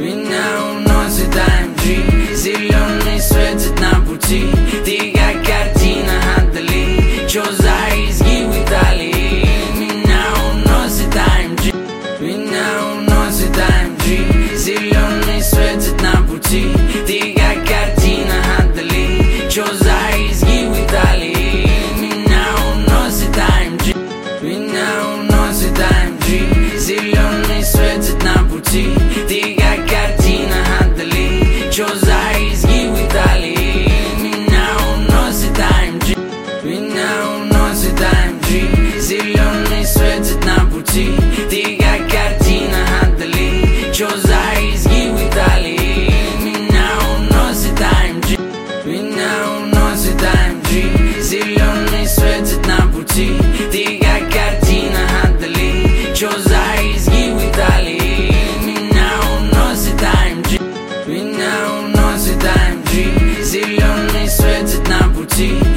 Меня уносит AMG, зеленый светит на пути. Ты как картина отдали, чё за изгиб Италии? Меня уносит AMG, меня уносит AMG, зеленый светит на пути. Ты как картина отдали, чё за изгиб Италии? Меня уносит AMG, меня уносит AMG, зеленый светит на пути. Ты как картина отдали, чё за изгиб Италии? Меня уносит AMG, меня уносит AMG, зеленый светит на пути. Ты как картина отдали, чё за изгиб Италии? Меня уносит AMG, меня уносит AMG, зеленый светит на пути. Ты как картина отдали, чё за изгиб Италии? Меня уносит AMG, меня уносит AMG, зеленый светит на пути.